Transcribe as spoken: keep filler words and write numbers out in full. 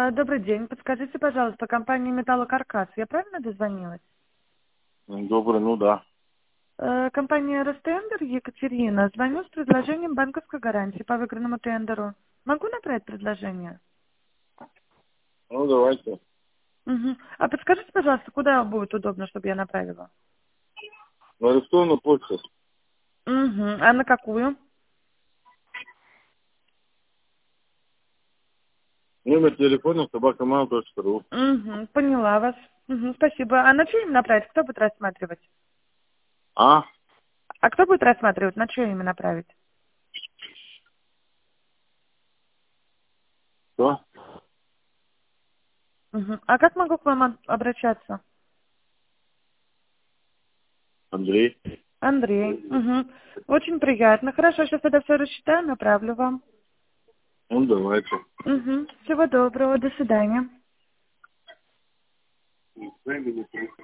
А, Добрый день. Подскажите, пожалуйста, компания «Металлокаркас». Я правильно дозвонилась? Ну, добрый, ну да. Э, Компания «Ростендер», Екатерина. Звоню с предложением банковской гарантии по выигранному тендеру. Могу направить предложение? Ну, давайте. Мгм. А подскажите, пожалуйста, куда будет удобно, чтобы я направила? На электронную почту. Угу. А на какую? Номер телефона собакамал точка ру. Угу. Поняла вас. Угу. Спасибо. А на что им направить? Кто будет рассматривать? А? А кто будет рассматривать? На что им направить? Что? Угу. А как могу к вам об- обращаться? Андрей. Андрей. Угу. Очень приятно. Хорошо, сейчас это все рассчитаю, направлю вам. Ну, давайте. Угу. Всего доброго. До свидания.